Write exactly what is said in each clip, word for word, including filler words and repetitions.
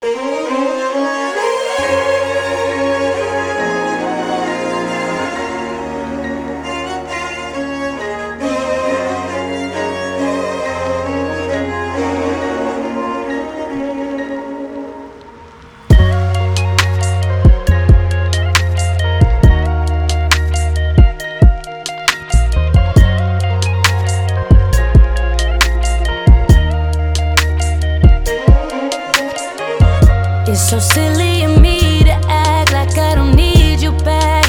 It's so silly of me to act like I don't need you back,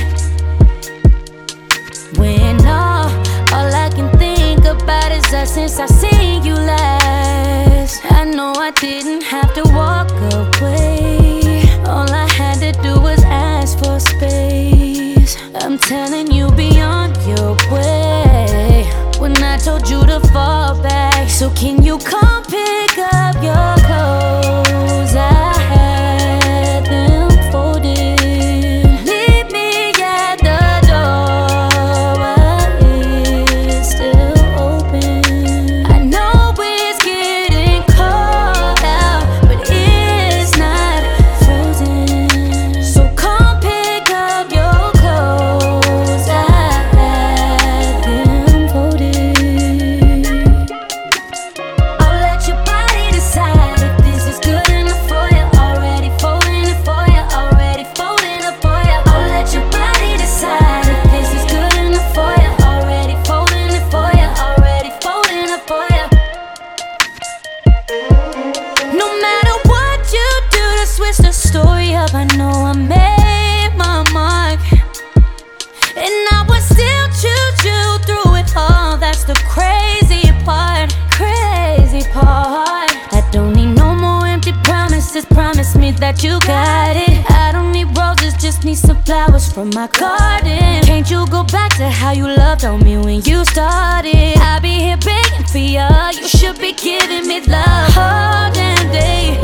when all, all I can think about is us since I seen you last. I know I didn't have to walk away, all I had to do was ask for space. I'm telling you, be on your way when I told you to fall back. So can you come pick up your clothes? I switch the story up, I know I made my mark, and I would still choose you through it all. That's the crazy part, crazy part. I don't need no more empty promises, promise me that you got it. I don't need roses, just need some flowers from my garden. Can't you go back to how you loved on me when you started? I'll be here begging for you, you should be giving me love all damn day.